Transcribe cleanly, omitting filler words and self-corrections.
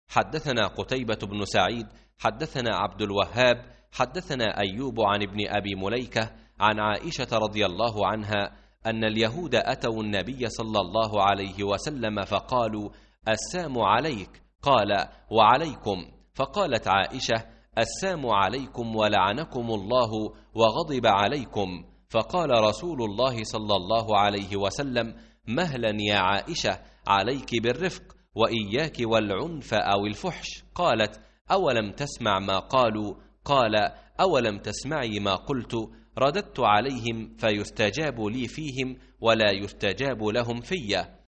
حدثنا قتيبة بن سعيد حدثنا عبد الوهاب حدثنا أيوب عن ابن أبي مليكة عن عائشة رضي الله عنها أن اليهود أتوا النبي صلى الله عليه وسلم فقالوا: السام عليك. قال: وعليكم. فقالت عائشة: السام عليكم ولعنكم الله وغضب عليكم. فقال رسول الله صلى الله عليه وسلم: مهلا يا عائشة، عليك بالرفق وإياك والعنف أو الفحش. قالت: أولم تسمع ما قالوا؟ قال: أولم تسمعي ما قلت؟ رددت عليهم فيستجاب لي فيهم ولا يستجاب لهم في.